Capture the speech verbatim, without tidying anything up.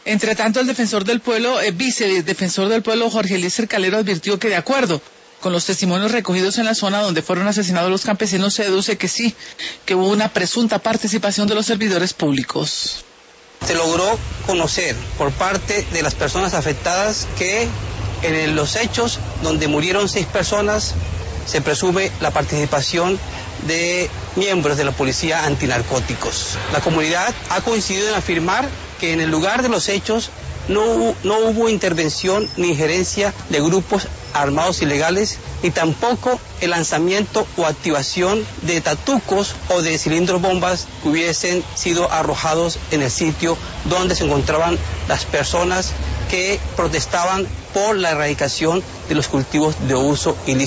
Entre tanto, el defensor del pueblo, eh, vicedefensor del pueblo, Jorge Eliezer Calero, advirtió que de acuerdo con los testimonios recogidos en la zona donde fueron asesinados los campesinos, se deduce que sí, que hubo una presunta participación de los servidores públicos. Se logró conocer por parte de las personas afectadas que en los hechos donde murieron seis personas se presume la participación de miembros de la policía antinarcóticos. La comunidad ha coincidido en afirmar que en el lugar de los hechos no hubo, no hubo intervención ni injerencia de grupos armados ilegales, ni tampoco el lanzamiento o activación de tatucos o de cilindros bombas que hubiesen sido arrojados en el sitio donde se encontraban las personas que protestaban por la erradicación de los cultivos de uso ilícito.